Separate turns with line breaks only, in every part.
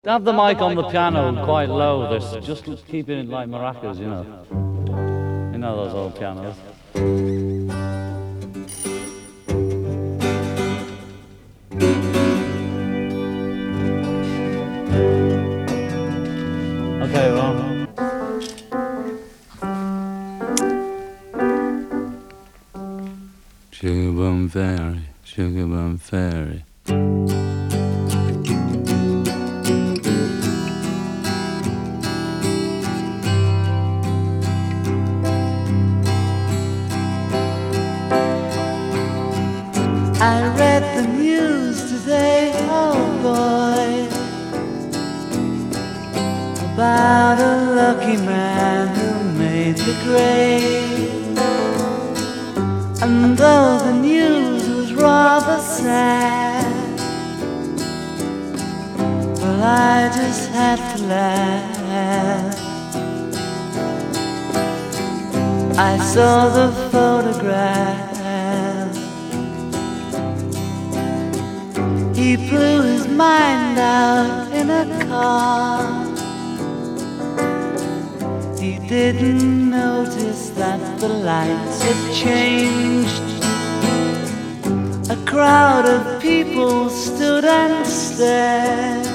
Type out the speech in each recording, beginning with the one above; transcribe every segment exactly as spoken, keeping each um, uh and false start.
Have the mic on the piano quite low. There's just keeping it like maracas, you know. You know those old pianos. Okay, well. Sugar Bum Fairy, Sugar Bum Fairy.
I read the news today, oh boy, about a lucky man who made the grade. And though the news was rather sad, well, I just had to laugh. I saw the photograph. He blew his mind out in a car. He didn't notice that the lights had changed. A crowd of people stood and stared.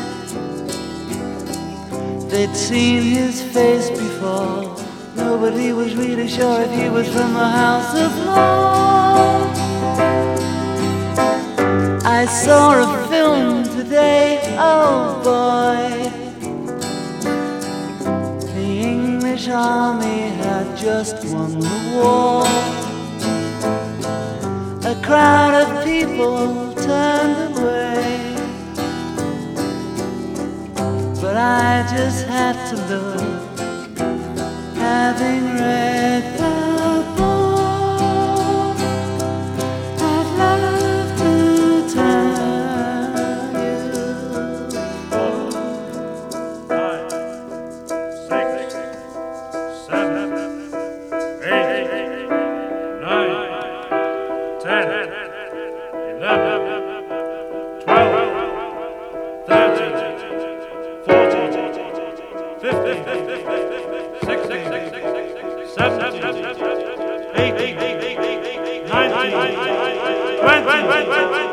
They'd seen his face before. Nobody was really sure if he was from the House of Lords. I saw a film today, oh boy. The English army had just won the war. A crowd of people turned away, but I just had to look, having read the book. I'd love to tell you.
Five, six, seven, eight, nine, ten, eleven, twelve, thirteen, fourteen, fifteen, sixteen, seventeen, eighteen, nineteen, twenty.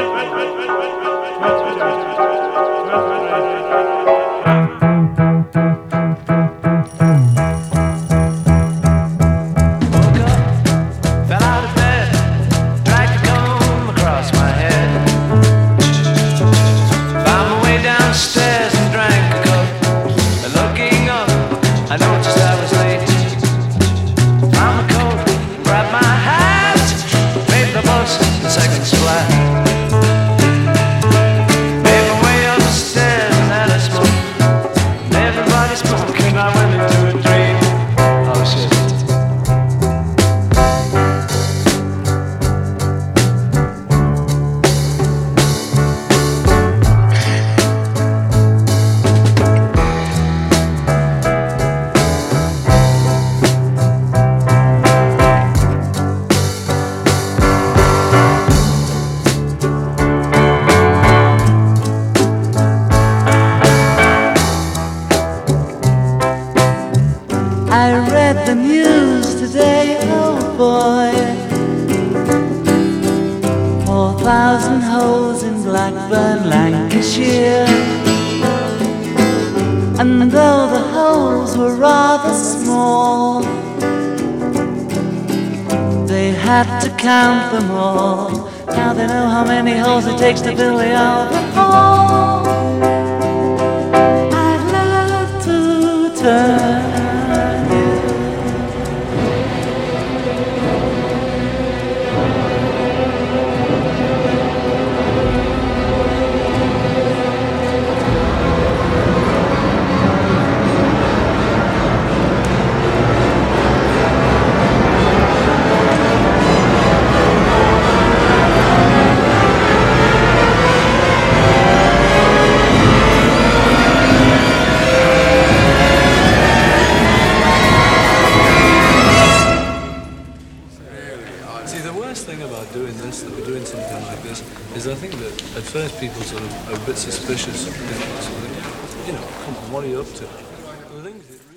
Seconds flat. thousand holes in Blackburn, Lancashire. And though the holes were rather small, they had to count them all. Now they know how many holes it takes to build the Albert Hall. I'd love to turn
you know, come on, what are you up to? The things